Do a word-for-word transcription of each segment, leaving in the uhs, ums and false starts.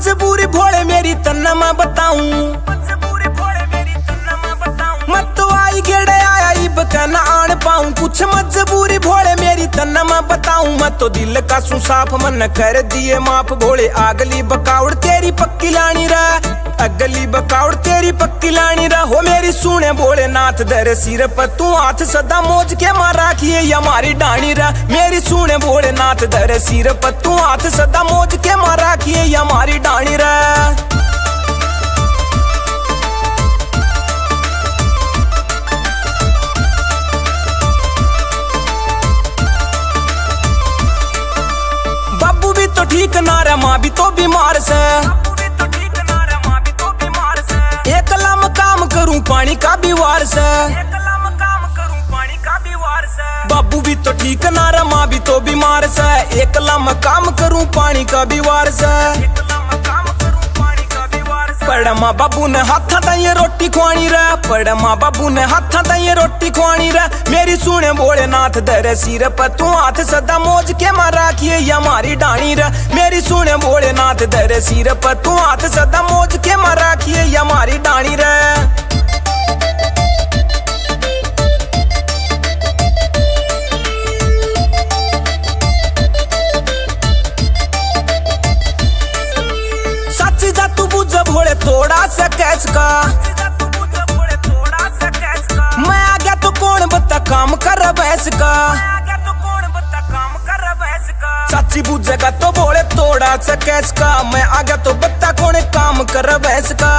मजबूरी भोले मेरी तन्ना मैं बताऊं, मत तो आई गेड़े आया इब कहना आन पाऊं। कुछ मजबूरी भोले मेरी तन्ना मैं बताऊं, मैं तो दिल का सू साफ मन कर दिए माफ भोले। अगली बकाउड़ तेरी पक्की लानी रहा, अगली बकाउड़ तेरी पक्की लानी रहा। हो मेरी सुने भोले नाथ दर सिर पर तू हाथ सदा मोज के मारा किए या मारी डाणी रहा। मेरी सुने भोले नाथ दर सिर पर तू हाथ सदा मोज के मारा किए या मारी डाणी रहा। तो ठीक ना रे माँ भी तो बीमार से, एकला में काम करूं पानी का भी वार से। बाबू भी तो ठीक ना रे माँ भी तो बीमार से, एकला में काम करूं पानी का भी वार से। पड़ माँ बाबू ने हाथा ताइए रोटी खुआनी रे, पड़ माँ बाबू ने हाथा ताइए रोटी खुआनी रे। मेरी सुने भोले नाथ दर सिर पर तू हाथ सदा मोज के मारा किए या मारी डाणी रे। मेरी सुने भोले नाथ दर सिर पर तू हाथ सदा मोज के मारा किए या मारी डाणी रे। भोले थोड़ा सा कैस का मैं आ गया तो कौन बता काम कर भैंस का। चाची बुझेगा तो भोले थोड़ा सा कैस का, मैं आ गया तो बता कौन काम कर भैंस का।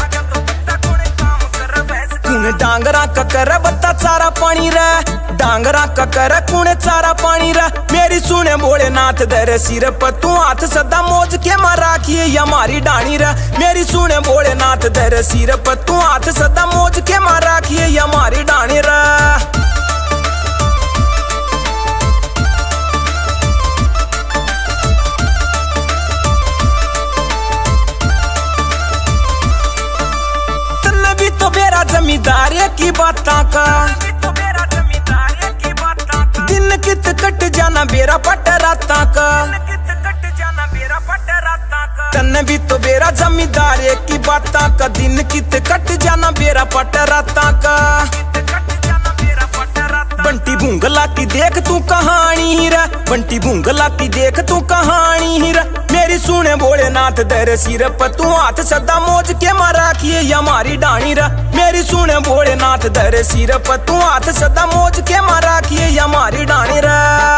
कूने डांगरा का कर बता चारा पानी रे, डांगरा का कर कूने चारा पानी रे। मेरी सुने भोले नाथ दर सिर पर तू हाथ सदा मोज के मारा किए या मारी डाणी रे। मेरी सुने भोले नाथ दर सिर पर तू हाथ सदा मोज के मारा किए या मारी डाणी रे। जमींदार की बातां का दिन कित कट जाना बेरा पट राता का, तन्ने भी तो बेरा जमींदार की बातां का। दिन कित कट जाना बेरा पट राता का। बंटी भूंगला की देख तू कहानी रे, बंटी भूंगला की देख तू कहानी रे। मेरी सुने भोले नाथ दर सिर पर तू हाथ सदा मोज के मारा किए या मारी डाणी रे। मेरी सुने भोले नाथ दर सिर पर तू हाथ सदा मोज के मारा किए या मारी डाणी रे।